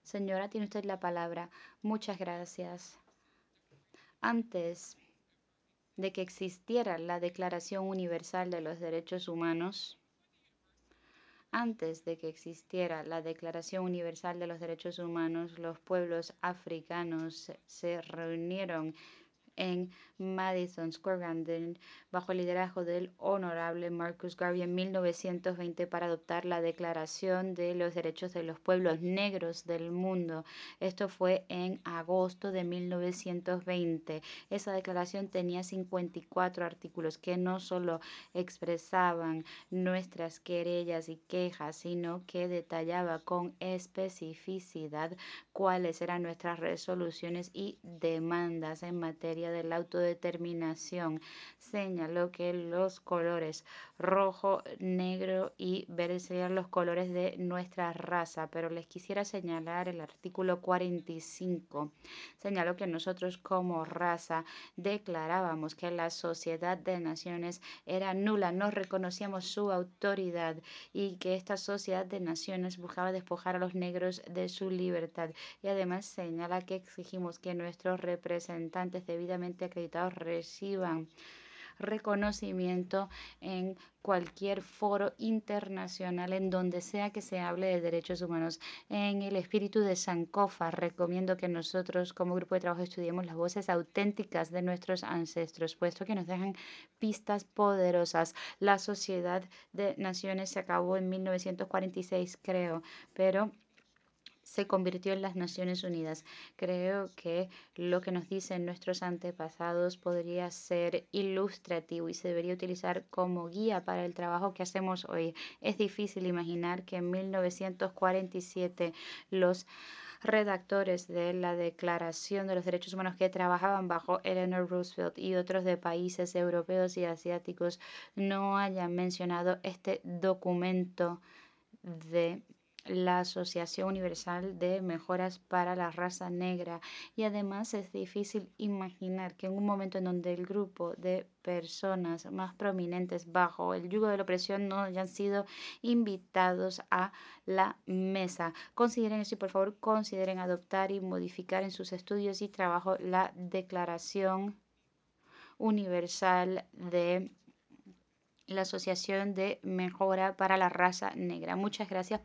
Señora, tiene usted la palabra. Muchas gracias. Antes de que existiera la Declaración Universal de los Derechos Humanos, antes de que existiera la Declaración Universal de los Derechos Humanos, los pueblos africanos se reunieron en Madison Square Garden bajo el liderazgo del honorable Marcus Garvey en 1920 para adoptar la Declaración de los Derechos de los Pueblos Negros del Mundo. Esto fue en agosto de 1920. Esa declaración tenía 54 artículos que no solo expresaban nuestras querellas y quejas, sino que detallaba con especificidad cuáles eran nuestras resoluciones y demandas en materia de la autodeterminación. Señaló que los colores rojo, negro y verde serían los colores de nuestra raza, pero les quisiera señalar el artículo 45. Señaló que nosotros como raza declarábamos que la Sociedad de Naciones era nula, no reconocíamos su autoridad y que esta Sociedad de Naciones buscaba despojar a los negros de su libertad. Y además señala que exigimos que nuestros representantes debidamente acreditados reciban reconocimiento en cualquier foro internacional en donde sea que se hable de derechos humanos. En el espíritu de Sankofa, recomiendo que nosotros como grupo de trabajo estudiemos las voces auténticas de nuestros ancestros, puesto que nos dejan pistas poderosas. La Sociedad de Naciones se acabó en 1946, creo, pero se convirtió en las Naciones Unidas. Creo que lo que nos dicen nuestros antepasados podría ser ilustrativo y se debería utilizar como guía para el trabajo que hacemos hoy. Es difícil imaginar que en 1947 los redactores de la Declaración de los Derechos Humanos que trabajaban bajo Eleanor Roosevelt y otros de países europeos y asiáticos no hayan mencionado este documento de la Asociación Universal de Mejoras para la Raza Negra. Y además es difícil imaginar que en un momento en donde el grupo de personas más prominentes bajo el yugo de la opresión no hayan sido invitados a la mesa. Consideren eso y por favor consideren adoptar y modificar en sus estudios y trabajo la Declaración Universal de la Asociación de Mejora para la Raza Negra. Muchas gracias.